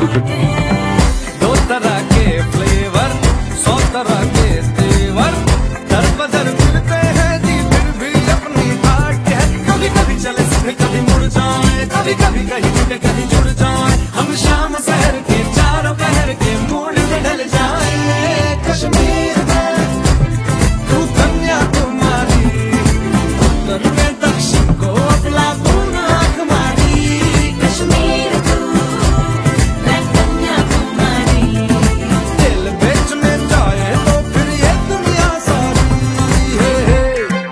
दो तरह के फ्लेवर, 100 तरह के तेवर, दर बदर फिरते हैं जी, फिर भी अपनी आर्ट है। कभी कभी चले सीधे, कभी मुड़ जाए, कभी कभी कहीं जुड़े कहीं जुड़ जाए। हम शाम शहर के चारों पहर के मूड में ढल जाए। कश्मीर में तू कन्याकुमारी, उत्तर में दक्षिण को अपना तू नाक मारी। कश्मीर तू मैं कन्याकुमारी, दिल बेचने जाए तो फिर ये दुनिया सारी है।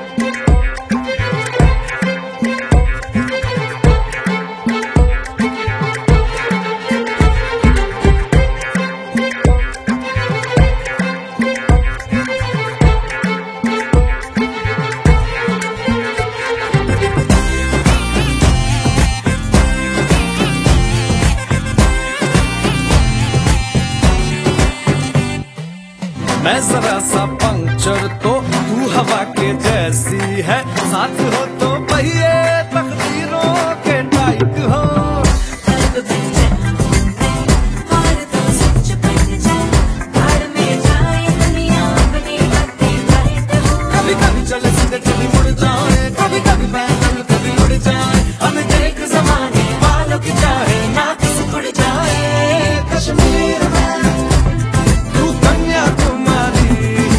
मैं जरा सा पंक्चर तो तू हवा के जैसी है, साथ हो तो पहिए तकदीरों के टाइट हो। कभी कभी चले सीधे, कभी मुड़ जाए, कभी कभी पैदल कभी उड़ जाए। हमें देख जमाने वालों की चाहे नाक सिकुड़ जाए। कश्मीर में तू कन्याकुमारी,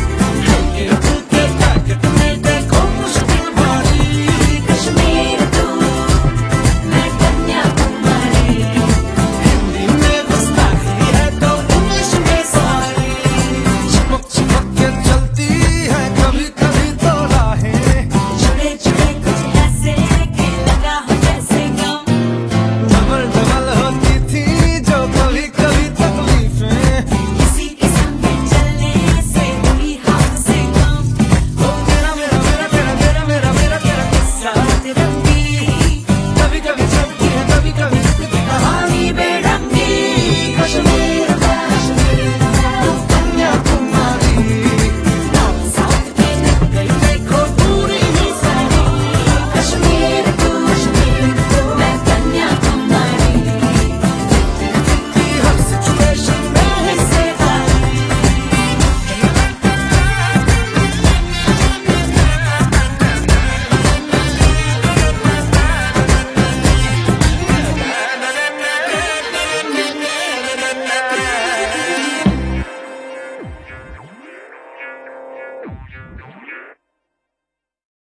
कश्मीर तू मैं कन्याकुमारी, हिंदी में गुस्ताखी है तो इंग्लिश में सारी। चिपक चिपक के चलती है कभी कभी तो राहें, जुड़े जुड़े कुछ ऐसे कि लगा हो जैसे गम। डबल डबल होती थी जो कभी कभी तकलीफें। किसी के संग चलने से हुई हाथ से कम। ओ मेरा मेरा मेरा तेरा तेरा मेरा मेरा तेरा किस्सा तिरंगी कभी कभी चलती है, कभी कभी रुकती कहानी बेढंगी। कश्मीर तू कन्याकुमारी, साथ में निभ गई देखो दूरी ही सारी। कश्मीर तू मैं कन्याकुमारी, हर सिचुएशन में हिस्सेदारी। है।